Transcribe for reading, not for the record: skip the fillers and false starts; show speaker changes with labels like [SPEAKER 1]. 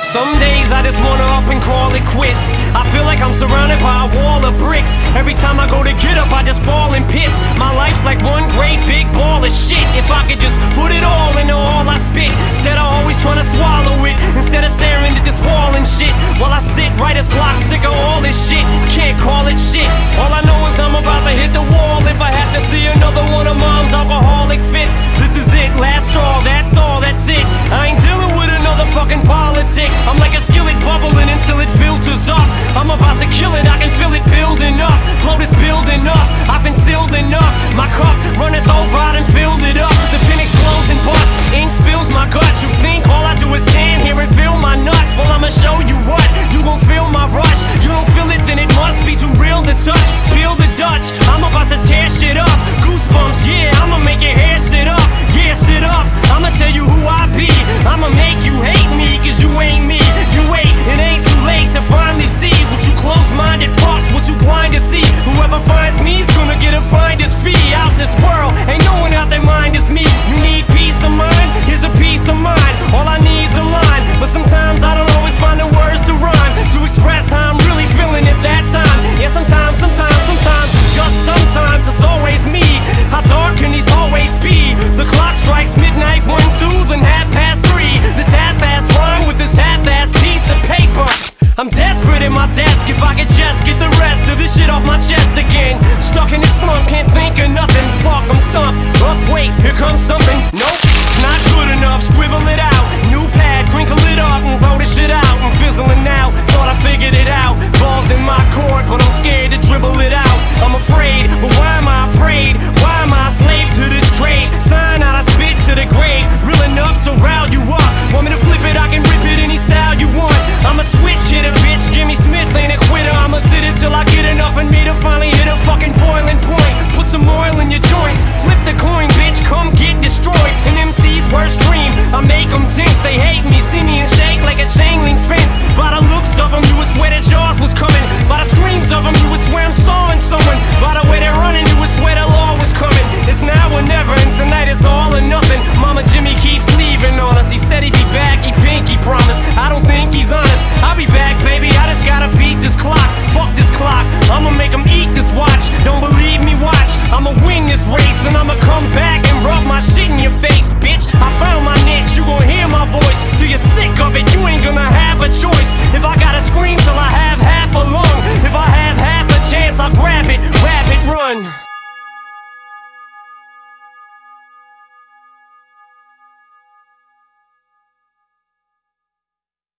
[SPEAKER 1] Some days I just wanna up and call it quits. I feel like I'm surrounded by a wall of bricks. Every time I go to get up, I just fall in pits. My life's like one great big ball of shit. If I could just put it all into all I spit, instead of always trying to swallow it, instead of staring at this wall and shit, while I sit writer's block, sick of all this shit. Can't call it shit. All I know is I'm about to hit the wall if I have to see another one of mom's alcoholic fits. This is it, last straw, that's all, that's it. I ain't dealing with another fucking politic. I'm like a skillet bubbling until it filters up. I'm about to kill it, I can feel it building up. Blow this building up, I've been sealed enough. My cup runneth over, I done filled it up. The pen explodes and busts, ink spills my guts. You think all I do is stand here and feel my nuts? Well, I'ma show you what, you gon' feel my rush. You don't feel it, then it must be too real to touch. Peel the Dutch, I'm about to tear shit up. Goosebumps, yeah, I'ma make your hair sit up. Yeah, sit up, I'ma tell you who I be. I'ma make you hate me, cause you ain't me. You wait, it ain't too late to finally see what you close-minded fucks, what you blind to see. Whoever finds me's gonna get a finder's fee. Out this world, ain't no one out their mind is me. You need peace of mind, here's a piece of mind. All I need's a line, but sometimes I don't always find the words to rhyme, to express how I'm really feeling at that time. Yeah, sometimes, just sometimes it's always me. How dark can these hallways be? The clock strikes midnight, 1, 2, then 3:30. This half-ass rhyme with this half-ass piece of paper. I'm desperate at my desk, if I could just get the rest of this shit off my chest again. Stuck in this slump, can't think of nothing. Fuck, I'm stumped. Up, wait, here comes something. Nope, it's not good enough. Scribble it out, new pad, crinkle it up and throw this shit out. I'm fizzling out, thought I figured it out. Balls in my court, but I'm scared to dribble it out. I'm afraid, but why am I afraid? Why am I a slave to this trade? Sign out, I spit to the grave. Real enough to rile you up. Want me to flip it, I can rip it any style you want. I'ma switch hitter, bitch, Jimmy Smith ain't a quitter. I'ma sit it till I get enough in me to finally hit a fucking boiling point. Put some oil in your joints, flip the coin, bitch, come get destroyed. An MC's worst dream, I make them tense. They hate me, see me and shake like a chain link fence. By the looks of them, you would swear that yours was coming. By the screams of them, you would swear I'm sawing someone. By the way they're running, you would swear the law was coming. It's now or never, and tonight it's all or nothing. Mama Jimmy keeps leaving on us. He said he'd be back, he pinky promised. I don't think he's honest. I'll be back, baby, I just gotta beat this clock. Fuck this clock, I'ma make him eat this watch. Don't believe me, watch, I'ma win this race. And I'ma come back and rub my shit in your face, bitch. I found my niche, you gon' hear my voice till you're sick of it. You ain't gonna have a choice. If I gotta scream till I